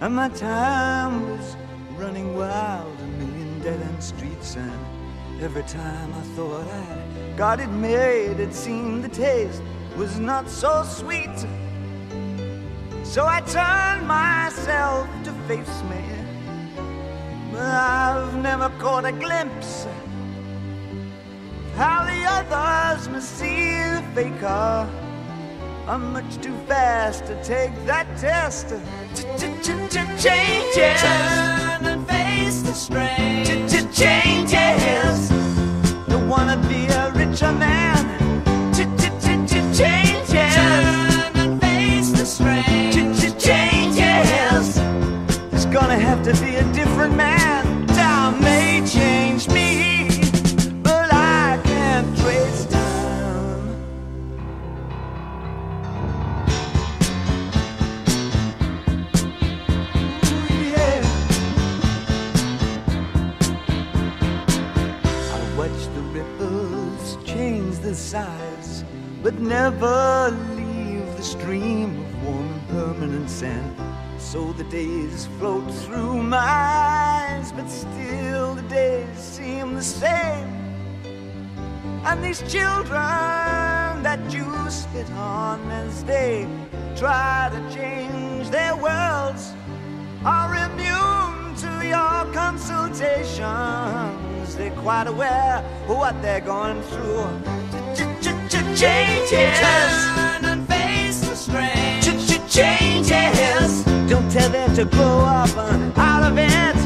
and my time was running wild, a million dead-end streets, and every time I thought I'd got it made, it seemed the taste was not so sweet. So I turned myself to face me, but I've never caught a glimpse of how the others must see the faker. I'm much too fast to take that test. Changes. Turn and face the strain. Changes. Don't wanna be a richer man. Changes. Turn and face the strain. Changes. There's gonna have to be a different man. Time may change me, but I can't trace time. Watch the ripples change the size, but never leave the stream of warm and permanent sand. So the days float through my eyes, but still the days seem the same. And these children that you spit on as they try to change their worlds are immune to your consultations. They're quite aware of what they're going through. Changes. Turn and face the strain. Changes. Don't tell them to grow up out of it.